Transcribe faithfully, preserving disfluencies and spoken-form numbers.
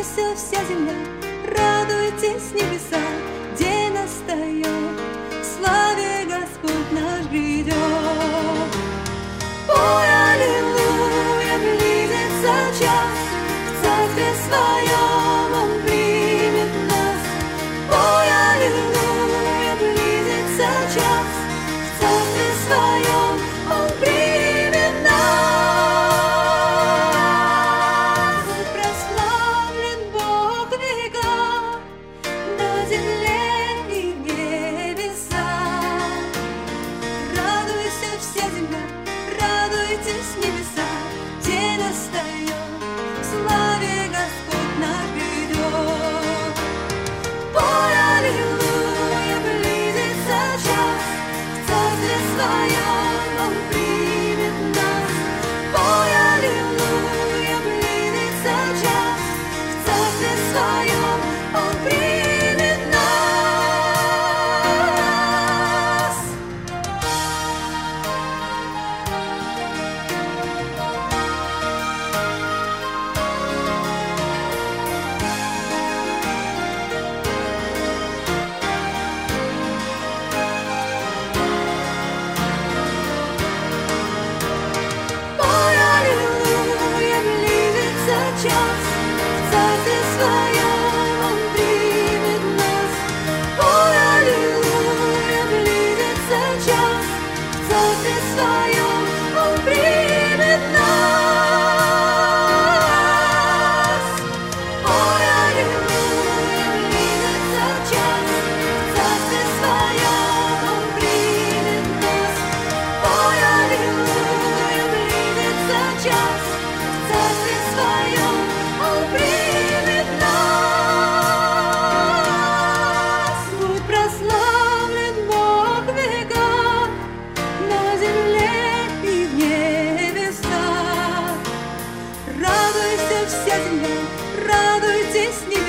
Радуйся, вся земля, радуйтесь, небеса, день настает, в славе Господь наш грядет. Ой, аллилуйя, близится час, в царстве своем Он примет нас. Ой, аллилуйя, близится час, в царстве своем Он примет нас. Прославлен Бог в веках, на земле и в небесах. Радуйся, вся земля, радуйтесь, небеса, день настает, в славе Господь наш грядет. Ой, аллилуйя, близится час, в царстве своем Он примет нас. Ой, аллилуйя, близится час, в царстве своем Он примет нас. Ой, аллилуйя, близится час, в царстве своем Он примет нас. Ой, аллилуйя, близится час, в царстве своем Он примет нас. Ой, аллилуйя, близится час, в царстве своем Он примет нас. Ой, аллилуйя, близится час, в царстве своем Он примет нас. Будь прославлен Бог в веках, на земле и в небесах. Радуйся, вся земля, радуйтесь,